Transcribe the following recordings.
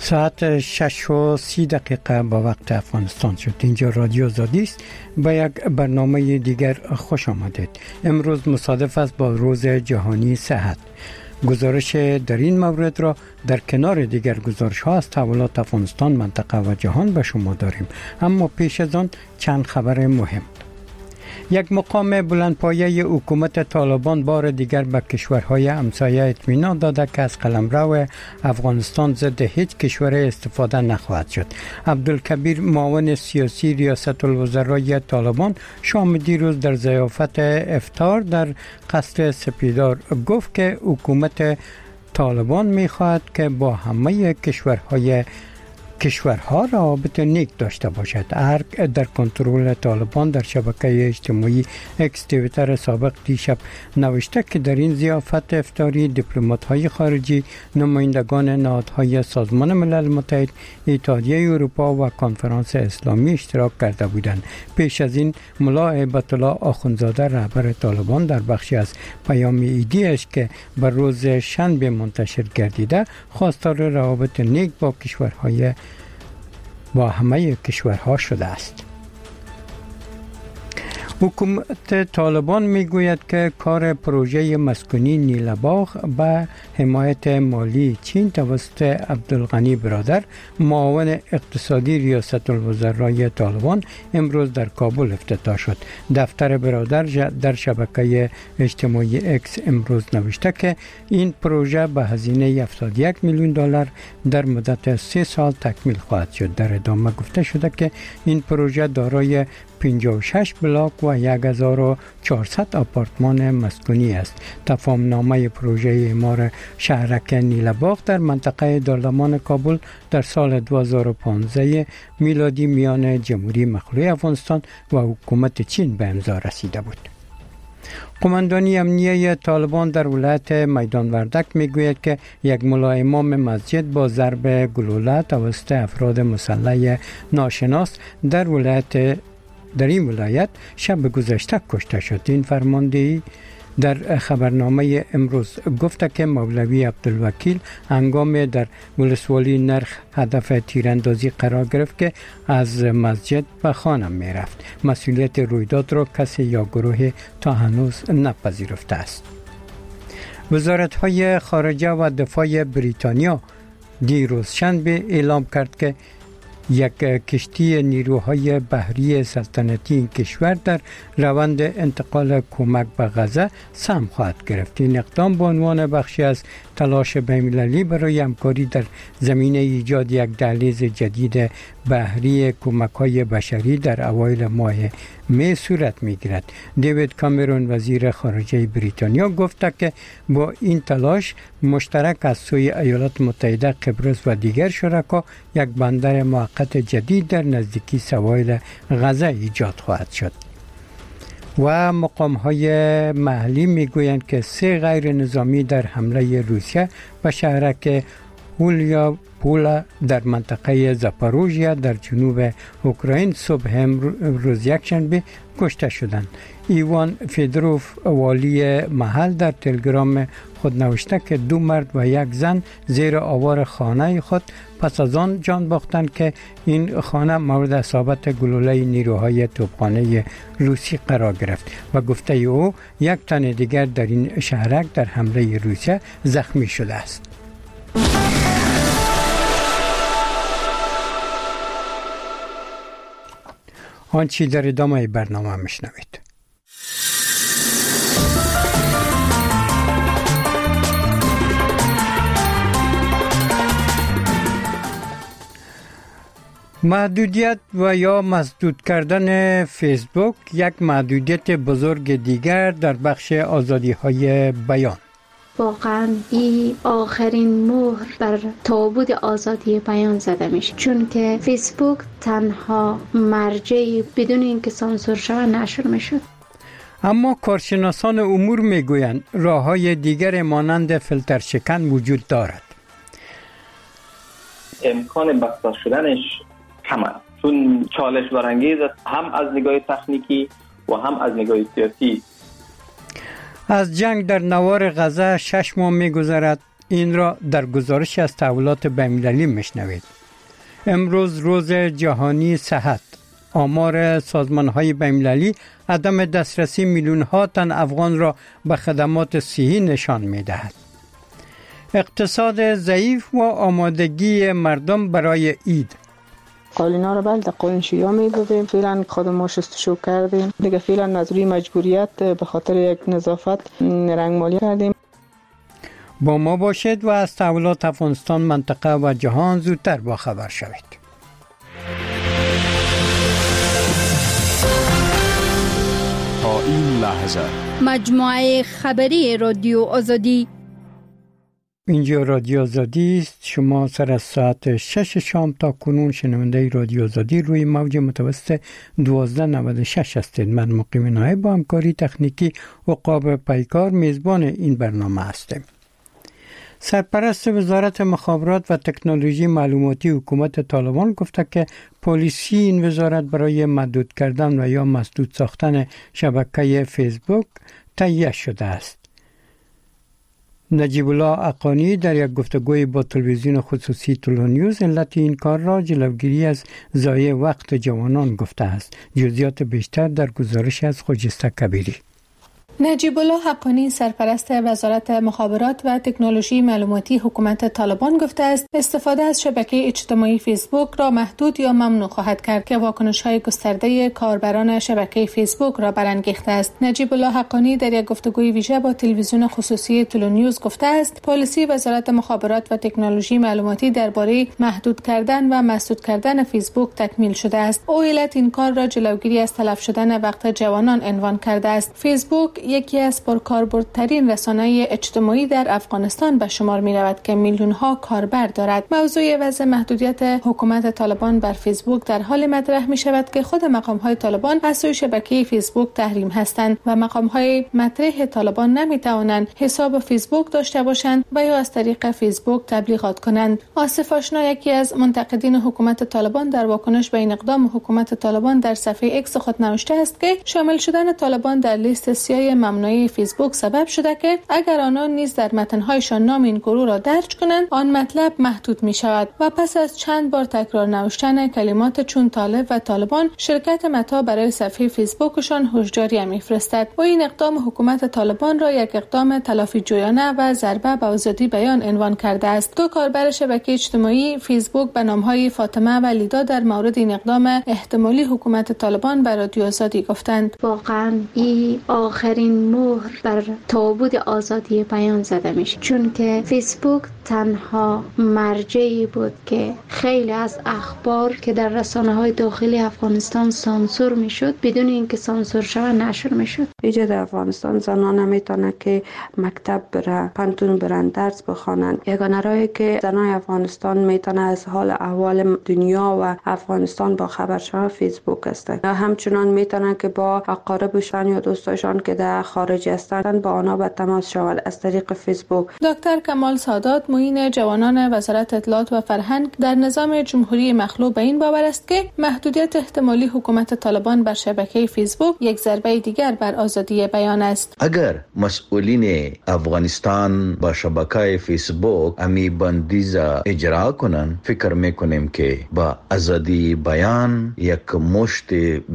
ساعت 6:30 با وقت افغانستان شد. اینجا رادیو آزادی است. با یک برنامه دیگر خوش آمدید. امروز مصادف است با روز جهانی صحت. گزارش در این مورد را در کنار دیگر گزارش ها از تحولات افغانستان، منطقه و جهان به شما داریم. اما پیش از آن چند خبر مهم. یک مقام بلندپایه حکومت طالبان بار دیگر به کشورهای همسایه اطمینان داده که از قلمرو افغانستان ضد هیچ کشور استفاده نخواهد شد. عبدالکبیر معاون سیاسی ریاست الوزرای طالبان شام دیروز در ضیافت افطار در قصر سپیدار گفت که حکومت طالبان می‌خواهد که با همه کشورها روابط نیک داشته باشد. ارگ در کنترل طالبان در شبکه اجتماعی اکس توییتر سابق دیشب نوشته که در این ضیافت افطاری دیپلمات‌های خارجی، نمایندگان نهادهای سازمان ملل متحد، اتحادیه اروپا و کنفرانس اسلامی اشتراک کرده بودند. پیش از این ملا هیبت الله آخوندزاده رهبر طالبان در بخشی از پیام ایدیش که بر روز شنبه منتشر گردیده خواستار روابط نیک با همه کشورها شده است. حکومت طالبان میگوید که کار پروژه مسکونی نیلباغ به حمایت مالی چین توسط عبدالغنی برادر معاون اقتصادی ریاست الوزرای طالبان امروز در کابل افتتاح شد. دفتر برادر در شبکه اجتماعی اکس امروز نوشته که این پروژه به هزینه 71 میلیون دلار در مدت 3 سال تکمیل خواهد شد. در ادامه گفته شده که این پروژه دارای 56 بلاک و 1400 آپارتمان مسکونی است. تفاهمنامه پروژه اعمار شهرک نیلباغ در منطقه دارالامان کابل در سال 2015 میلادی میان جمهوری مخلوع افغانستان و حکومت چین به امضا رسیده بود. قماندانی امنیه طالبان در ولایت میدان وردک میگوید که یک ملا امام مسجد با ضرب گلوله توسط افراد مسلح ناشناس در این ولایت شب گذشته کشته شد. این فرماندهی در خبرنامه امروز گفته که مولوی عبدالوکیل هنگام در ولسوالی نرخ هدف تیراندازی قرار گرفت که از مسجد به خانه می رفت. مسئولیت رویداد را کسی یا گروه تا هنوز نپذیرفته است. وزارت‌های خارجه و دفاع بریتانیا دیروز شنبه اعلام کرد که یک کشتی نیروهای بحری سلطنتی این کشور در روند انتقال کمک به غزه سهم خواهد گرفت. این اقدام به عنوان بخشی از تلاش بین‌المللی برای همکاری در زمینه ایجاد یک دهلیز جدید بحری کمک‌های بشری در اوایل ماه می صورت می‌گیرد. دیوید کامرون وزیر خارجه بریتانیا گفته که با این تلاش مشترک از سوی ایالات متحده، قبرس و دیگر شرکا یک بندر موقت جدید در نزدیکی سواحل غزه ایجاد خواهد شد. و مقام‌های محلی میگویند که 3 غیر نظامی در حمله روسیه به شهرک هولیاپولا در منطقه زاپاروژیا در جنوب اوکراین صبح امروز یکشنبه کشته شدند. ایوان فیدروف والی محل در تلگرام خود نوشته که 2 مرد و 1 زن زیر آوار خانه خود پس از آن جان باختند که این خانه مورد اصابت گلوله نیروهای توپخانه روسی قرار گرفت و گفته او 1 تن دیگر در این شهرک در حمله روسیه زخمی شده است. آنچه در ادامه برنامه میشنوید. محدودیت و یا مسدود کردن فیسبوک یک محدودیت بزرگ دیگر در بخش آزادی‌های بیان. واقعا این آخرین مهر بر تابوت آزادی بیان زده میشه، چون که فیسبوک تنها مرجعی بدون اینکه سانسور شود نشر میشد. اما کارشناسان امور میگویند راه‌های دیگر مانند فیلتر شکن وجود دارد. امکان بسته شدنش کم است، چون چالش برانگیز است، هم از نگاه تکنیکی و هم از نگاه سیاسی. از جنگ در نوار غزه 6 ماه می‌گذرد این را در گزارش از تحولات بین‌المللی میشنوید. امروز روز جهانی صحت. آمار سازمان‌های بین‌المللی عدم دسترسی میلیون‌ها تن افغان را به خدمات صحی نشان می‌دهد. اقتصاد ضعیف و آمادگی مردم برای عید. قالین‌ها رو در قالین شیعه می‌دادیم. فعلا خود ما شستشو کردیم. دیگه فعلا از روی مجبوریت به خاطر یک نظافت رنگمالی کردیم. با ما باشید و از تحولات افغانستان، منطقه و جهان زودتر با خبر شوید. تا این لحظه مجموعه خبری رادیو آزادی. اینجا رادیو آزادی است. شما سر از ساعت 6 شام تا کنون شنونده رادیو آزادی روی موج متوسط 1296 هستید. من مقیم نایب با همکاری تکنیکی عقاب پیکار میزبان این برنامه هستم. سرپرست وزارت مخابرات و تکنولوژی معلوماتی حکومت طالبان گفته که پالیسی این وزارت برای محدود کردن و یا مسدود ساختن شبکه فیسبوک تهیه شده است. نجیب الله حقانی در یک گفتگوی با تلویزیون خصوصی تلونیوز علت این کار را جلوگیری از ضایع وقت جوانان گفته است. جزئیات بیشتر در گزارش از خجسته کبیری. نجیب الله حقانی سرپرست وزارت مخابرات و تکنولوژی معلوماتی حکومت طالبان گفته است استفاده از شبکه اجتماعی فیسبوک را محدود یا ممنوع خواهد کرد که واکنش‌های گسترده کاربران شبکه فیسبوک را برانگیخته است. نجیب الله حقانی در یک گفتگوی ویژه با تلویزیون خصوصی تلونیوز گفته است پالیسی وزارت مخابرات و تکنولوژی معلوماتی درباره محدود کردن و مسدود کردن فیسبوک تکمیل شده است. او علت این کار را جلوگیری از تلف شدن وقت جوانان عنوان کرده است. فیسبوک یکی از پرکاربردترین رسانه‌های اجتماعی در افغانستان به شمار می‌رود که میلیون‌ها کاربر دارد. موضوع وضع محدودیت حکومت طالبان بر فیسبوک در حال مطرح می‌شود که خود مقام‌های طالبان از سوی شبکه فیسبوک تحریم هستند و مقام‌های مطرح طالبان نمی‌توانند حساب فیسبوک داشته باشند و یا از طریق فیسبوک تبلیغات کنند. آصف آشنا یکی از منتقدین حکومت طالبان در واکنش به این اقدام حکومت طالبان در صفحه ایکس خود نوشته است که شامل شدن طالبان در لیست سیاه ممنوعه فیسبوک سبب شده که اگر آنان نیز در متن‌هایشان نام این گروه را درج کنند آن مطلب محدود می شود و پس از چند بار تکرار نوشتن کلمات چون طالب و طالبان شرکت متا برای صفحه فیسبوکشان هشداری می‌فرستد و این اقدام حکومت طالبان را یک اقدام تلافی جویانه و ضربه به آزادی بیان عنوان کرده است. دو کاربر شبکه اجتماعی فیسبوک به نام‌های فاطمه و لیدا در مورد این اقدام احتمالی حکومت طالبان بر رادیو آزادی گفتند واقعا این آخرین مهر بر تابوت آزادی بیان زده میشه، چون که فیسبوک تنها مرجعی بود که خیلی از اخبار که در رسانه‌های داخلی افغانستان سانسور میشد بدون اینکه سانسور شود نشر میشد. اینجا در افغانستان زنان نمیتونه که مکتب بره، پانتون برن، درس بخوانن. یگانه راهی که زنای افغانستان میتونه از حال احوال دنیا و افغانستان با خبر شود فیسبوک است. همچنان میتونن که با اقاربشان یا دوستاشان که در خارج هستند با آنها به تماس شود از طریق فیسبوک. دکتر کمال سادات معین جوانان وزارت اطلاعات و فرهنگ در نظام جمهوری مخلوع به این باور است که محدودیت احتمالی حکومت طالبان بر شبکه فیسبوک یک ضربه دیگر بر آزادی بیان است. اگر مسئولین افغانستان با شبکه فیسبوک امی بندیز اجرا کنند فکر میکنیم که با آزادی بیان یک مشت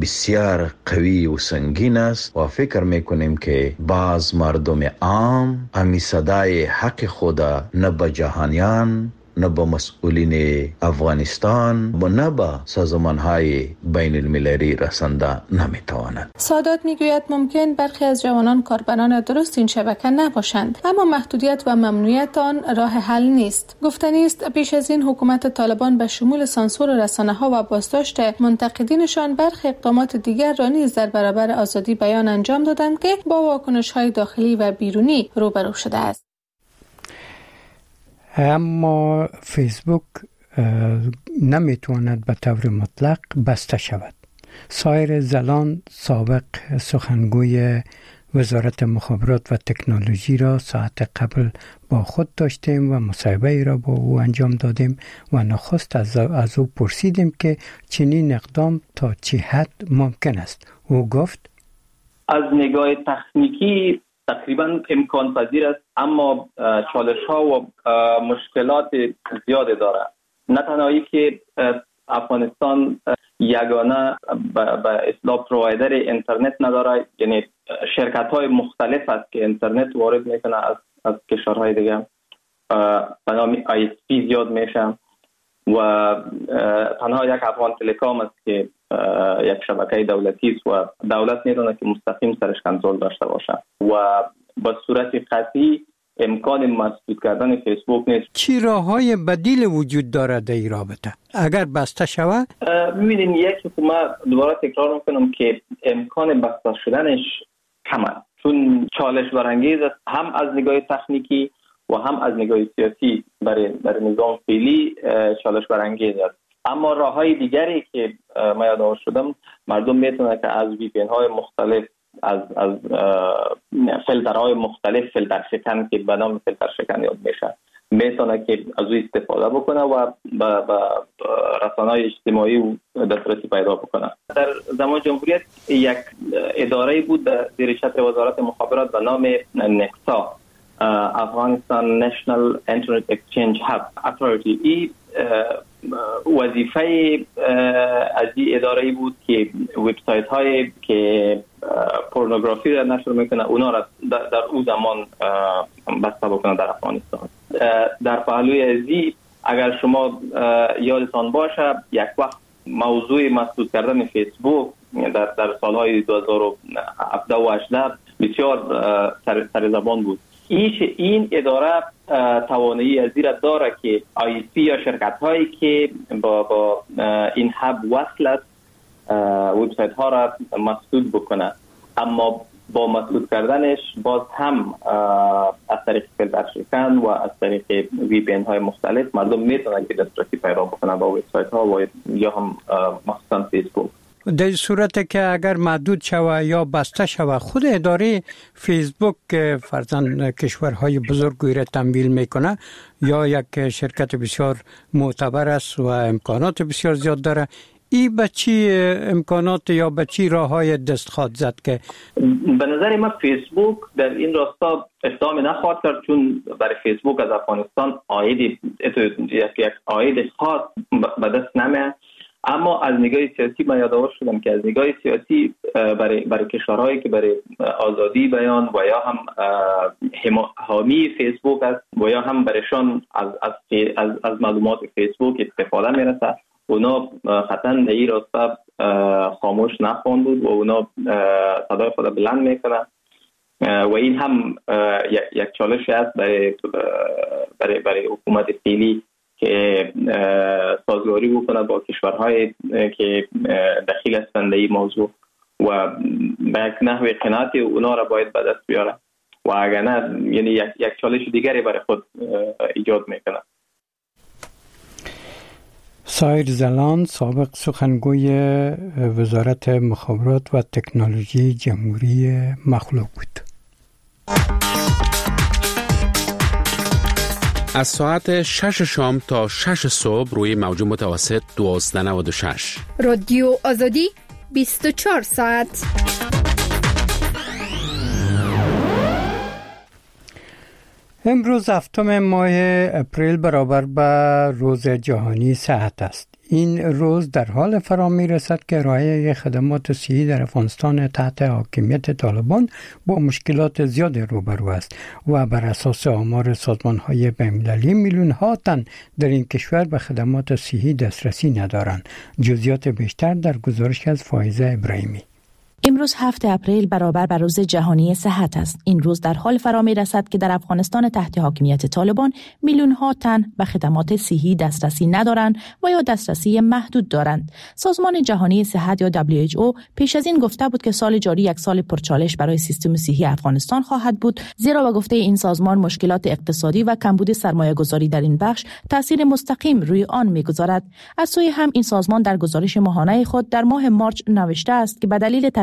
بسیار قوی و سنگین است و فکر میکنیم که بعض مردم عام امی صدای حق خدا نه به جهانیان نه به مسئولین افغانستان و نه به سازمان‌های بین المللی رسانده نمیتوانند. سادات میگوید ممکن برخی از جوانان کاربران درست این شبکه نباشند، اما محدودیت و ممنوعیت آن راه حل نیست. گفتنی است پیش از این حکومت طالبان به شمول سانسور رسانه‌ها و بازداشت منتقدینشان برخی اقدامات دیگر را نیز در برابر آزادی بیان انجام دادند که با واکنش‌های داخلی و بیرونی روبرو شده است. اما فیسبوک نمیتواند به طور مطلق بسته شود. سایر زلان سابق سخنگوی وزارت مخابرات و تکنولوژی را ساعت قبل با خود داشتیم و مصاحبه را با او انجام دادیم و نخست از او پرسیدیم که چنین اقدام تا چه حد ممکن است. او گفت از نگاه تکنیکی تقریبا امکان پذیر است، اما چالش ها و مشکلات زیاد داره. نه تنهایی که افغانستان یگانه به اصطلاح پرووایدر اینترنت نداره، یعنی شرکت های مختلف است که اینترنت وارد میکنه از کشورهای دیگه، به نام ISP زیاد میشه و تنها یک افغان تلکام است که یک شبکه دولتی است و دولت میدونه که مستقیم سرش کنترل داشته باشه و به صورت قطعی امکان مسدود کردن فیسبوک نیست. چی راه‌های بدیل وجود داره در این رابطه اگر بسته شود؟ ببینید، یک حکومت، دوباره تکرار میکنم که امکان بسته شدنش کم است، چون چالش برانگیز است، هم از نگاه تکنیکی و هم از نگاه سیاسی. برای نظام فعلی چالش برانگیز است. اما راه‌های دیگری که ما یادآور شدم، مردم میتونه که از VPN های مختلف، از فیلترهای مختلف، فیلتر شکن که به نام فیلتر شکن یاد میشه، میتونه که از او استفاده بکنه و به رسانه‌های اجتماعی دسترسی پیدا بکنه. در زمان جمهوریت یک اداره بود در زیر چتر وزارت مخابرات به نام نکسا، افغانستان نشنال اینترنت اکسچنج هاب اتوریتی. این وظیفه از این اداره بود که وبسایت هایی که پورنوگرافی را نشر میکنه اونا را در اون زمان بسته بکنه در افغانستان. در پهلوی ازی اگر شما یادتان باشه، یک وقت موضوع مسدود کردن فیسبوک در سالهای 2017 و 2018 بسیار سر زبان بود. این اداره توانایی از این داره که ISP یا شرکت هایی که با این هب وصل است وبسایت ها را مسدود بکنه، اما با مسدود کردنش باز هم از طریق فیلتر شکن و از طریق VPN های مختلف مردم میتونن که دسترسی پیدا بکنن با وبسایت ها و یا هم مخصوصا فیسبوک. در صورت که اگر محدود شود یا بسته شود، خود اداره فیسبوک فرضاً کشورهای بزرگی را تمویل میکنه یا یک شرکت بسیار معتبر است و امکانات بسیار زیاد داره، این به چی امکانات یا به چی راههای دست خواهد زد؟ که به نظر من فیسبوک در این راستا اقدام نخواهد کرد، چون برای فیسبوک از افغانستان یک عاید خاص به دست نمیاد. اما از نگاه سیاسی من یادآور شدم که از نگاه سیاسی برای کشورهایی که برای آزادی بیان و یا هم حامی فیسبوک است و یا هم برایشان از معلومات فیسبوک استفاده میرسه، اونا قطعا این راستا خاموش نخواهند بود و اونا صدای خود بلند میکنه و این هم یک چالش است برای حکومت فعلی که سازگاری بکنه با کشورهای که دخیل هستند در این موضوع و به یک نحو قناعت اونا را باید به دست بیاره و اگر نه یعنی یک چالش دیگری برای خود ایجاد میکنه. سایر زلان، سابق سخنگوی وزارت مخابرات و تکنولوژی جمهوری مخلوق بود. از ساعت 6 شام تا 6 صبح روی موج متوسط 1296 رادیو آزادی 24 ساعت. امروز 7 ماه اپریل برابر با روز جهانی صحت است. این روز در حال فرا می رسد که ارائه خدمات صحی در افغانستان تحت حاکمیت طالبان با مشکلات زیاد روبرو است و بر اساس آمار سازمان‌های بین‌المللی میلیون‌ها تن در این کشور به خدمات صحی دسترسی ندارند. جزئیات بیشتر در گزارش از فائزه ابراهیمی. امروز 7 اپریل برابر بر روز جهانی صحت است. این روز در حال فرا می رسد که در افغانستان تحت حاکمیت طالبان میلیون‌ها تن به خدمات صحی دسترسی ندارند و یا دسترسی محدود دارند. سازمان جهانی صحت یا WHO پیش از این گفته بود که سال جاری یک سال پرچالش برای سیستم صحی افغانستان خواهد بود، زیرا به گفته این سازمان مشکلات اقتصادی و کمبود سرمایه‌گذاری در این بخش تاثیر مستقیم روی آن می‌گذارد. از سوی هم این سازمان در گزارش ماهانه خود در ماه مارچ نوشته است که به دلیل تغییر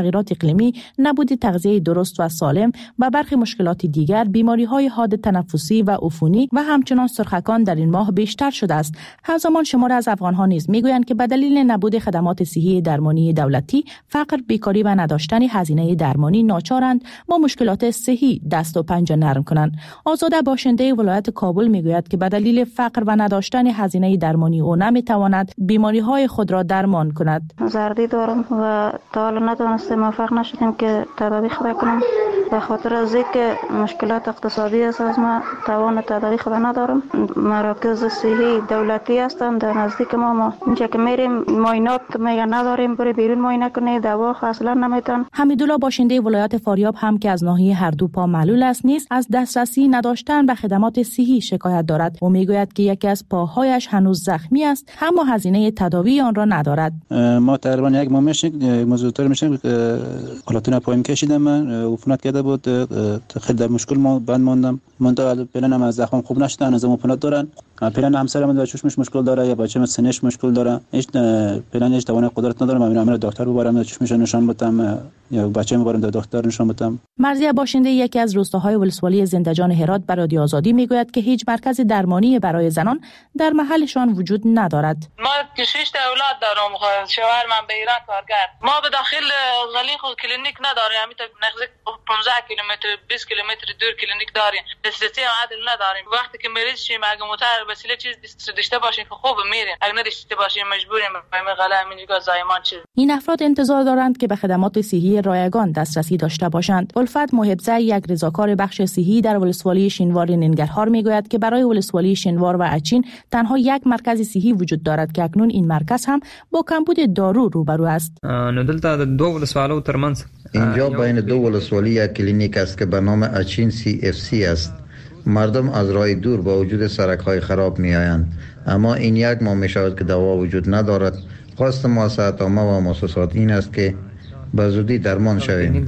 تغییرات اقلیمی، نبود تغذیه درست و سالم و برخی مشکلات دیگر، بیماری‌های حاد تنفسی و عفونی و همچنان سرخکان در این ماه بیشتر شده است. همزمان شمار از افغان‌ها نیز می‌گویند که به دلیل نبود خدمات صحی درمانی دولتی، فقر، بیکاری و نداشتن هزینه درمانی ناچارند با مشکلات صحی دست و پنجه نرم کنند. آزاده باشنده ولایت کابل میگوید که به دلیل فقر و نداشتن هزینه درمانی او نمیتواند بیماری‌های خود را درمان کند. زردی دارم و تا حالا نتونستم موفق نشدیم که تداوی خود کنم به خاطر از اینکه مشکلات اقتصادی است. از ما توان تداوی خود ندارم. مراکز صحی دولتی هستند در نزدیک ما اینجا که میریم معاینات میگن نداریم، برای بیرون معاینه کنید، دوا اصلا نمیتون. حمیدالله باشنده ولایت فاریاب هم که از ناحیه هر دو پا معلول است نیز از دسترسی نداشتن به خدمات صحی شکایت دارد. او میگوید که یکی از پاهایش هنوز زخمی است اما هزینه تداوی آن را ندارد. ما تقریبا یک ماه مزودتر میشیم کلاتون پایم کشیدم، من عفونت کرده بود، خیلی در مشکل ما بند ماندم. من تا پلن از زخم خوب نشده، هنوز عفونت دارن. پلن همسرم در چشمش مشکل داره یا بچه‌م سنش مشکل داره. هیچ پلنش توان قدرت نداره. من میرم دکتر ببرم چشمش نشان بدم یا بچه‌م ببرم دکتر نشان بدم. مرضیه باشنده یکی از روستاهای ولسوالی زنده‌جان هرات به رادیو آزادی میگوید که هیچ مرکز درمانی برای زنان در محلشان وجود ندارد. ما 6 اولاد دارم، شوهر من به ایران کارگر. ما به داخل غلیق کلینیک نداریم، همین نزدیک 15 کیلومتر 20 کیلومتر دور کلینیک داریم. دسترسی عادل نداریم. وقتی که مریض شیم اگه متر وسیله چیز داشته باشیم که خوب میریم، اگه نداشته باشیم مجبوریم به غلا همینجا زایمان چیز. این افراد انتظار دارند که به خدمات صحی رایگان دسترسی داشته باشند. الفت محبزه یک رضاکار بخش صحی در ولسوالی شینوار ننگرهار میگوید که برای ولسوالی شینوار و اچین تنها یک مرکز صحی وجود دارد که اکنون این مرکز هم با کمبود دارو روبرو است. دلته دو ولسوالو ترمنځ اینجا بین دو ولسوالی یک کلینیک است که به نام اچین CFC است. مردم از راه دور با وجود سرک‌های خراب می‌آیند، اما این یک ماه می‌شود که دوا وجود ندارد. خواست مؤسسات عامه و مؤسسات این است که به زودی درمان شویم.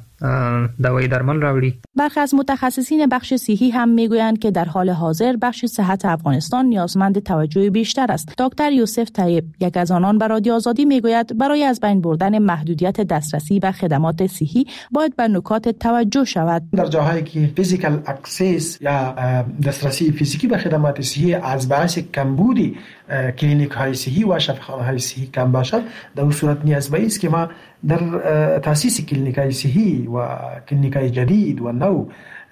دوای درمان راوړي. برخی از متخصصین بخش صحی هم میگویند که در حال حاضر بخش صحت افغانستان نیازمند توجه بیشتر است. دکتر یوسف طیب یک از آنان به رادیو آزادی میگوید برای از بین بردن محدودیت دسترسی به خدمات صحی باید به نکات توجه شود. در جاهایی که فیزیکال اکسس یا دسترسی فیزیکی به خدمات صحی از باعث کمبودی کلینیک های صحی و شفاخانه های صحی کم باشد، در اون صورت نیازمند است که ما در تاسیس کلینیک های صحی و کلینیک های جدید و نو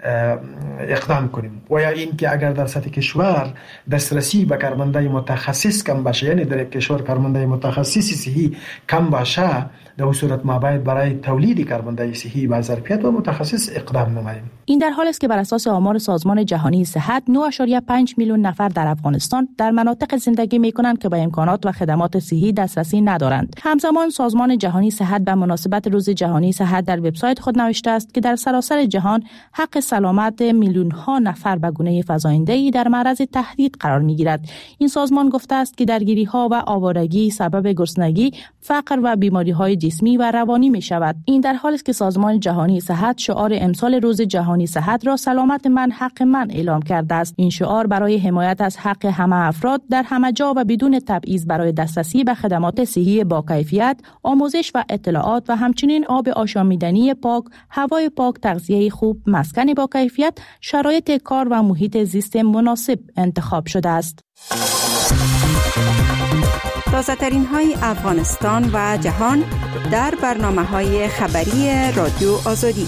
اقدام کنیم. و یا این که اگر در سطح کشور دسترسی به کارمندای متخصص کم باشه، یعنی در یک کشور کارمندای متخصصی صحی کم باشه، در اون صورت ما باید برای تولید کارمندای صحی با ظرفیت و متخصص اقدام نماییم. این در حالی است که بر اساس آمار سازمان جهانی صحت 9.5 میلیون نفر در افغانستان در مناطق زندگی می‌کنند که به امکانات و خدمات صحی دسترسی ندارند. همزمان سازمان جهانی صحت به مناسبت روز جهانی صحت در وبسایت خود نوشته است که در سراسر جهان حق سلامت میلیون‌ها نفر به گونه فزاینده‌ای در معرض تهدید قرار می‌گیرد. این سازمان گفته است که درگیری‌ها و آوارگی سبب گرسنگی، فقر و بیماری‌های جسمی و روانی می‌شود. این در حالی است که سازمان جهانی صحت شعار امسال روز جهانی صحت را سلامت من حق من اعلام کرده است. این شعار برای حمایت از حق همه افراد در همه جا و بدون تبعیض برای دسترسی به خدمات صحی با کیفیت، آموزش و اطلاعات و همچنین آب آشامیدنی پاک، هوای پاک، تغذیه خوب، مسکن با کیفیت، شرایط کار و محیط زیست مناسب انتخاب شده است. تازه‌ترین های افغانستان و جهان در برنامه‌های خبری رادیو آزادی.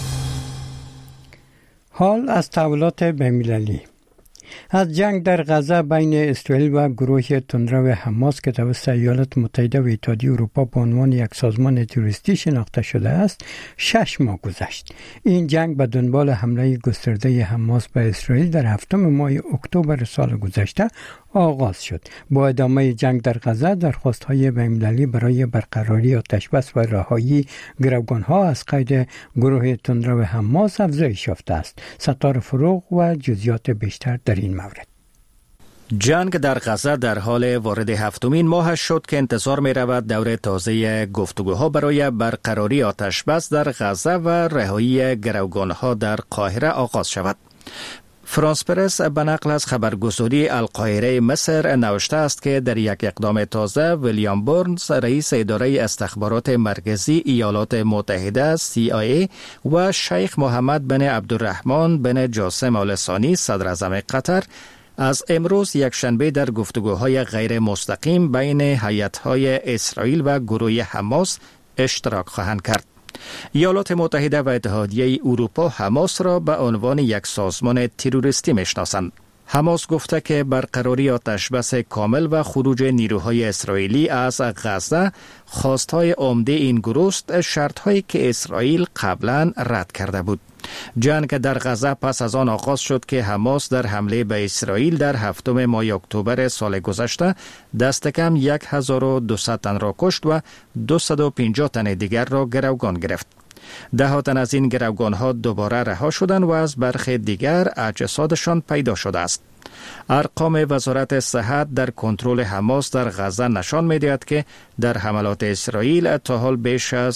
حال از تحولات بین‌المللی. از جنگ در غزه بین اسرائیل و گروه تندرو حماس که توسط ایالات متحده و اتحادیه اروپا به عنوان یک سازمان تروریستی شناخته شده است 6 ماه گذشت. این جنگ به دنبال حمله گسترده حماس به اسرائیل در 7 ماه اکتبر سال گذشته آغاز شد. با ادامه جنگ در غزه درخواست‌های بین‌المللی برای برقراری آتش‌بس و رهایی گروگان‌ها از قید گروه تندرو حماس افزایش یافته است. ستار فروغ و جزئیات بیشتر در این مورد. جنگ در غزه در حال وارد 7مین ماه شد که انتظار می رود دور تازه گفتگوها برای برقراری آتش‌بس در غزه و رهایی گروگان‌ها در قاهره آغاز شود. فرانس پرس به نقل از خبرگزاری القاهره مصر نوشته است که در یک اقدام تازه ویلیام برنز رئیس اداره استخبارات مرکزی ایالات متحده CIA و شیخ محمد بن عبدالرحمن بن جاسم آل ثانی صدر اعظم قطر از امروز یکشنبه در گفتگوهای غیر مستقیم بین هیئت‌های اسرائیل و گروه حماس اشتراک خواهند کرد. ایالات متحده و اتحادیه اروپا حماس را به عنوان یک سازمان تروریستی میشناسند. حماس گفته که برقراری آتشبس کامل و خروج نیروهای اسرائیلی از غزه خواستهای عمده این گروه است، شرطهایی که اسرائیل قبلا رد کرده بود. جنگ در غزه پس از آن آغاز شد که حماس در حمله به اسرائیل در 7 ماه اکتبر سال گذشته دست کم 1200 تن را کشت و 250 تن دیگر را گروگان گرفت. ده تن از این گروگان ها دوباره رها شدند و از برخی دیگر اجسادشان پیدا شده است. ارقام وزارت صحت در کنترل حماس در غزه نشان می‌دهد که در حملات اسرائیل تا حال بیش از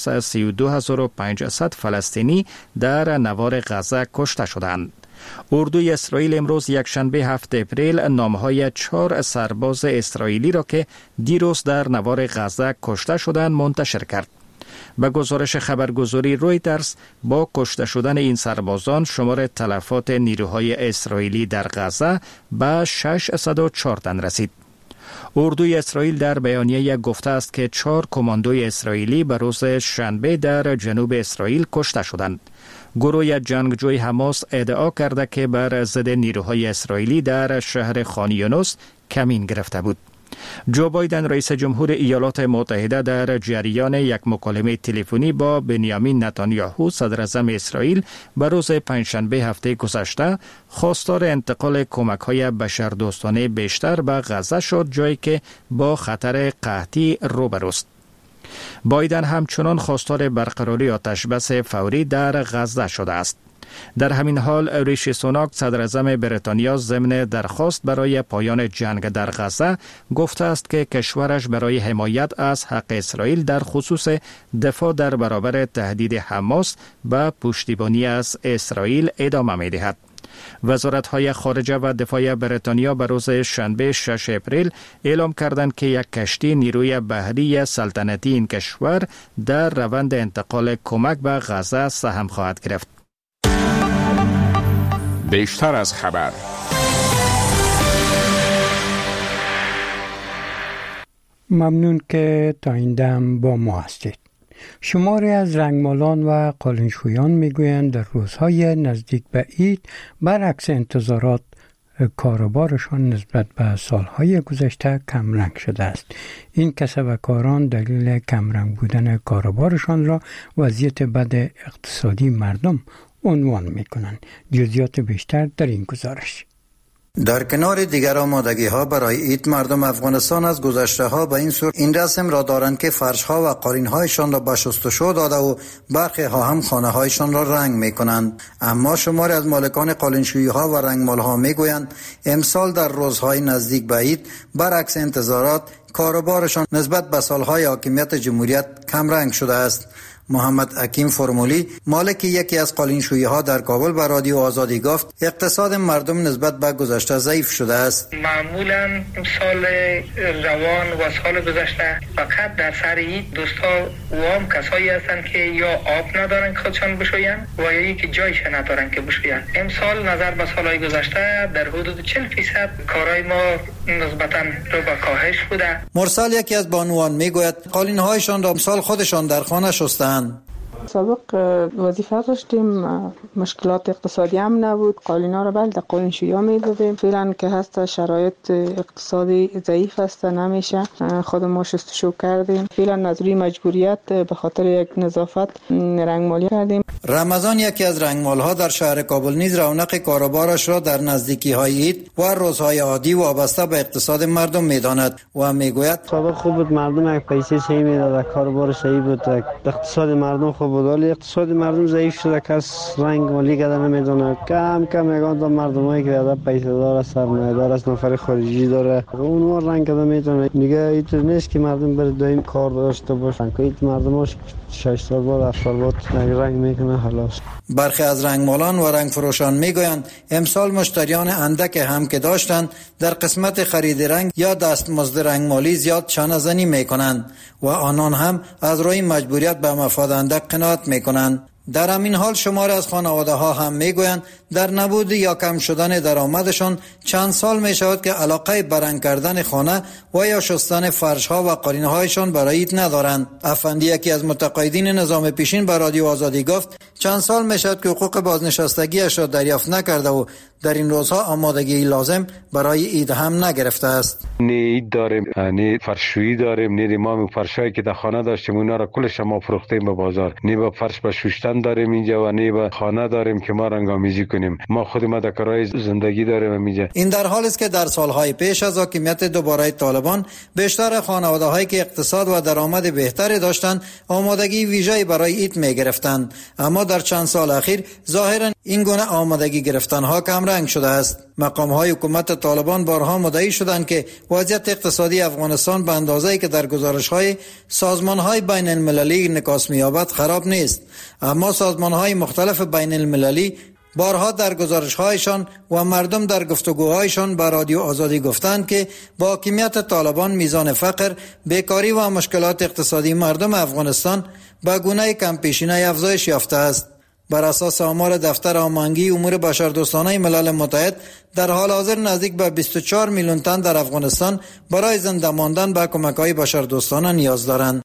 32500 فلسطینی در نوار غزه کشته شدند. اردوی اسرائیل امروز یکشنبه 7 اپریل نامهای 4 سرباز اسرائیلی را که دیروز در نوار غزه کشته شدند منتشر کرد. به گزارش خبرگزاری رویترز با کشته شدن این سربازان شمار تلفات نیروهای اسرائیلی در غزه به 604 تن رسید. اردوی اسرائیل در بیانیه گفته است که 4 کماندوی اسرائیلی به روز شنبه در جنوب اسرائیل کشته شدند. گروه جنگجوی حماس ادعا کرده که بر ضد نیروهای اسرائیلی در شهر خان یونس کمین گرفته بود. جو بایدن رئیس جمهور ایالات متحده در جریان یک مکالمه تلفنی با بنیامین نتانیاهو صدر اعظم اسرائیل به روز پنجشنبه هفته گذشته خواستار انتقال کمک‌های بشردوستانه بیشتر به غزه شد، جایی که با خطر قحطی روبروست. بایدن همچنان خواستار برقراری آتشبس فوری در غزه شده است. در همین حال ریشی سوناک صدر اعظم بریتانیا ضمن درخواست برای پایان جنگ در غزه گفته است که کشورش برای حمایت از حق اسرائیل در خصوص دفاع در برابر تهدید حماس به پشتیبانی از اسرائیل ادامه می‌دهد. وزارت‌های خارجه و دفاع بریتانیا به روز شنبه 6 اپریل اعلام کردند که یک کشتی نیروی بحری سلطنتی این کشور در روند انتقال کمک به غزه سهم خواهد گرفت. بیشتر از خبر. ممنون که تا این دم با ما هستید. شماری از رنگمالان و قالنشویان میگویند در روزهای نزدیک به عید برعکس انتظارات کاروبارشان نسبت به سالهای گذشته کمرنگ شده است. این کسبکاران دلیل کمرنگ بودن کاروبارشان را وضعیت بد اقتصادی مردم عنوان میکنند. جزئیات بیشتر در این گزارش. در کنار دیگر آمادگی ها برای عید، مردم افغانستان از گذشته ها به این صورت این رسم را دارند که فرش ها و قالین هایشان را به شستشو داده و برخی ها هم خانه هایشان را رنگ می کنند. اما شماری از مالکان قالینشویی ها و رنگمال ها می گویند امسال در روزهای نزدیک به عید برعکس انتظارات کاروبارشان نسبت به سالهای حاکمیت جمهوریت کم رنگ شده است. محمد حکیم فرمولی مالک یکی از قالینشویی ها در کابل به رادیو آزادی گفت اقتصاد مردم نسبت به گذشته ضعیف شده است. معمولا سال روان و سال گذشته فقط در سر عید دوستا و هم کسایی هستند که یا آب ندارن که خودشان بشوین و یا یکی جایش ندارن که بشوین. امسال نظر به سالهای گذشته در حدود 40% کارهای ما نسبتا رو به کاهش بوده. مرسل یکی از بانوان میگوید قالین هایشان را امسال خودشان در خانه شستند. سابق وظیفه داشتیم، مشکلات اقتصادی هم نبود، قالینا رو بلد قالینشویی ها میدادیم. فعلا که هست شرایط اقتصادی ضعیف است، نمیشه خود ما شستشو کردیم. فعلا از روی مجبوریت به خاطر یک نظافت رنگمالی کردیم. رمضان یکی از رنگمال ها در شهر کابل نیز رونق کاروبارش را در نزدیکی های عید و روزهای عادی وابسته به اقتصاد مردم میداند و میگوید سابق خوب بود، مردم یک پیسه صحیح میداد، کاروبار صحیح بود، اقتصاد مردم خوب بود. ولی اقتصاد مردم ضعیف شده، کس رنگ مالی کردن نمیدونه. کم میگن تا مردمایی که ادب پیسه داره، سرمایه داره، از نفر خارجی داره، اونها رنگ کردن میتونه. دیگه این نیست که مردم بر دائم کار داشته باشن، که این مردماش 6 سال بعد 7 سال بعد رنگ میکنه خلاص. برخی از رنگمالان و رنگ فروشان میگویند امسال مشتریان اندک هم که داشتند در قسمت خرید رنگ یا دستمزد رنگمالی زیاد چانه‌زنی میکنند و آنان هم از روی مجبوریت به مفاد اندک قناعت میکنند. در همین حال شمار از خانواده ها هم میگویند در نبود یا کم شدن درآمدشان چند سال می شود که علاقه به رنگ کردن خانه و یا شستن فرش ها و قالین هایشان برای عید ندارند. افندی یکی از متقاعدین نظام پیشین به رادیو آزادی گفت چند سال می شود که حقوق بازنشستگیش را دریافت نکرده و در این روزها آمادگی لازم برای عید هم نگرفته است. نی عید داریم، نی فرشویی داریم، نی ما فرشایی که در خانه داشتیم اونا را کلش ما فروختیم به بازار. نی با فرش به شوشتن داریم اینجا و نی با خانه داریم که ما رنگامیزی کنیم. ما خود ما در کارهای زندگی داریم اینجا. این در حالی است که در سالهای پیش از حاکمیت دوباره طالبان بیشتر خانواده‌هایی که اقتصاد و درآمد بهتری داشتند آمادگی ویژه‌ای برای عید می‌گرفتند، اما در چند سال اخیر ظاهراً این گونه آمادگی گرفتن‌ها کم رنگ شده است. مقام‌های حکومت طالبان بارها مدعی شدند که وضعیت اقتصادی افغانستان به اندازه‌ای که در گزارش‌های سازمان‌های بین المللی انعکاس می‌یابد خراب نیست، اما سازمان‌های مختلف بین المللی بارها در گزارش‌هایشان و مردم در گفتگوهایشان به رادیو آزادی گفتند که با حاکمیت طالبان میزان فقر، بیکاری و مشکلات اقتصادی مردم افغانستان به گونه کم پیشینه افزایش یافته است. بر اساس آمار دفتر هماهنگی امور بشردوستانه ملل متحد در حال حاضر نزدیک به 24 میلیون تن در افغانستان برای زنده ماندن به کمک‌های بشردوستانه نیاز دارند.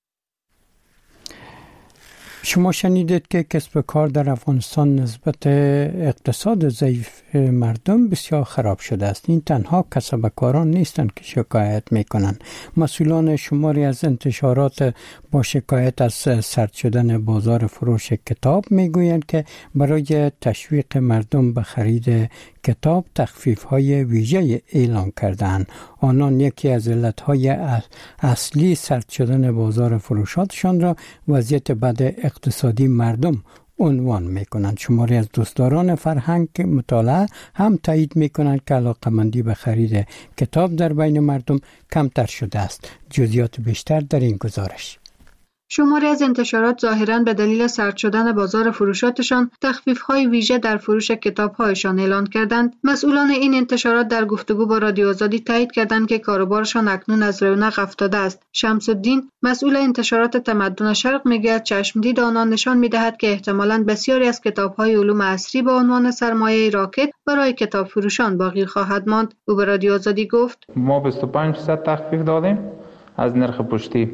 شما شنیدید که کسب کار در افغانستان نسبت اقتصاد ضعیف مردم بسیار خراب شده است. این تنها کسب کاران نیستند که شکایت میکنند. مسئولان شماری از انتشارات با شکایت از سرد شدن بازار فروش کتاب میگویند که برای تشویق مردم به خرید کتاب تخفیف‌های ویژه اعلان کردند. آنان یکی از علت‌های اصلی سرد شدن بازار فروشاتشان را وضعیت بد اقتصادی مردم عنوان میکنند. شماری از دوستداران فرهنگ مطالعه هم تایید میکنند که علاقه‌مندی به خرید کتاب در بین مردم کمتر شده است. جزئیات بیشتر در این گزارش. شماری از انتشارات ظاهراً به دلیل سرد شدن بازار فروشاتشان تخفیف‌های ویژه در فروش کتاب‌هایشان اعلان کردند. مسئولان این انتشارات در گفتگو با رادیو آزادی تایید کردند که کاروبارشان اکنون از رونق افتاده است. شمس الدین مسئول انتشارات تمدن شرق میگوید چشمدید آنان نشان می‌دهد که احتمالاً بسیاری از کتاب‌های علوم عصری به عنوان سرمایه راکد برای کتاب فروشان باقی خواهد ماند. او به رادیو آزادی گفت: ما 25% تخفیف دادیم از نرخ پشتی.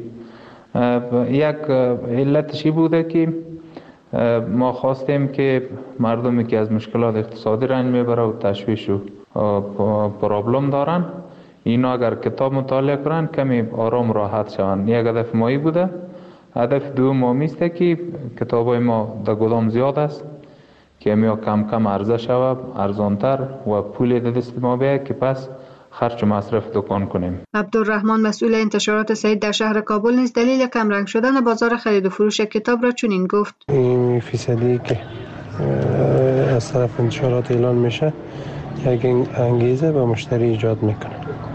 یک علتشی بوده که ما خواستیم که مردمی که از مشکلات اقتصادی رنج میبره و تشویش و پرابلم دارن اینا اگر کتاب مطالعه کنن کمی آرام راحت شون. یک هدف مایی بوده. هدف دوم است که کتابای ما در گدام زیاد است که می کم کم عرضه شود، ارزانتر و پول در دست ما بیاید که پس خرج و مصرف دکان کنیم. عبدالرحمن مسئول انتشارات سعید در شهر کابل نیز دلیل کمرنگ شدن بازار خرید و فروش کتاب را چنین گفت: این فیصدی که از طرف انتشارات اعلان میشه یک انگیزه به مشتری ایجاد میکنه.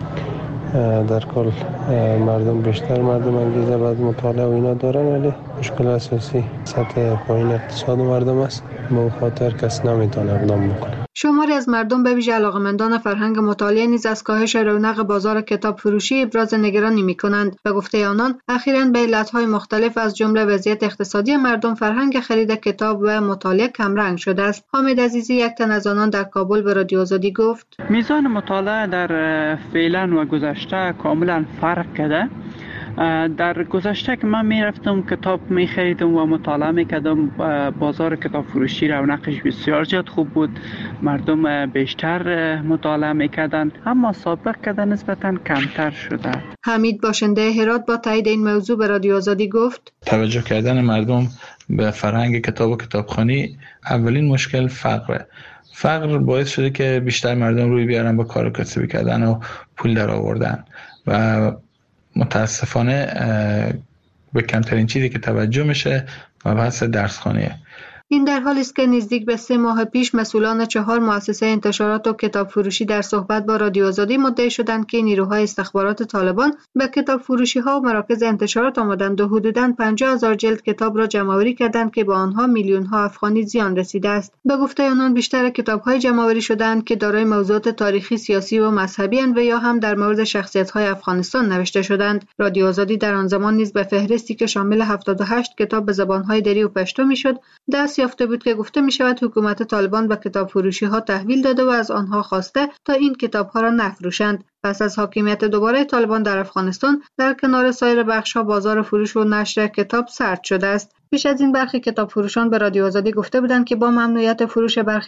در کل بیشتر مردم انگیزه بعد مطالعه و اینا دارن، ولی مشکل اساسی سطح پایین اقتصاد مردم است. به خاطر کس نمیتونه اقدام بکنه. شماری از مردم به ویژه علاقه‌مندان فرهنگ مطالعه نیز از کاهش رونق بازار کتاب فروشی ابراز نگرانی می‌کنند. به گفته آنان اخیراً به علت‌های مختلف از جمله وضعیت اقتصادی مردم فرهنگ خرید کتاب و مطالعه کمرنگ شده است. حامد عزیزی یک تن از آنان در کابل به رادیو آزادی گفت: میزان مطالعه در فعلا و گذشته کاملا فرق کرده. در گذشته که من میرفتم کتاب میخریدم و مطالعه میکردم، بازار کتاب فروشی رونقش بسیار زیاد خوب بود، مردم بیشتر مطالعه میکردن، اما سابق کده نسبتا کمتر شده. حمید باشنده هرات با تایید این موضوع به رادیو آزادی گفت: توجه کردن مردم به فرهنگ کتاب و کتابخوانی اولین مشکل فقره. فقر باعث شده که بیشتر مردم روی بیارن به کار کسبی کردن و پول در آوردن و متاسفانه به کمترین چیزی که توجه میشه مبحث درسخوانیه. این در حالی است که نزدیک به 3 ماه پیش مسئولان 4 مؤسسه انتشارات و کتاب فروشی در صحبت با رادیو آزادی مدعی شدند که نیروهای استخبارات طالبان به کتاب فروشی ها و مراکز انتشارات آمدند و حدوداً 50,000 جلد کتاب را جمع‌آوری کردند که با آنها میلیون ها افغانی زیان رسیده است. به گفته آنان بیشتر کتاب‌های جمع‌آوری شدند که دارای موضوعات تاریخی، سیاسی و مذهبی اند و یا هم در مورد شخصیت‌های افغانستان نوشته شدند. رادیو آزادی در آن زمان نیز به فهرستی که شامل 78 کتاب به زبان‌های دری و پشتو میشد دست یافته بود که گفته می‌شود حکومت طالبان به کتاب فروشی‌ها تحویل داده و از آنها خواسته تا این کتاب‌ها را نفروشند. پس از حاکمیت دوباره طالبان در افغانستان در کنار سایر بخش‌ها بازار فروش و نشر کتاب سرد شده است. پیش از این برخی کتاب فروشان به رادیو آزادی گفته بودند که با ممنوعیت فروش برخی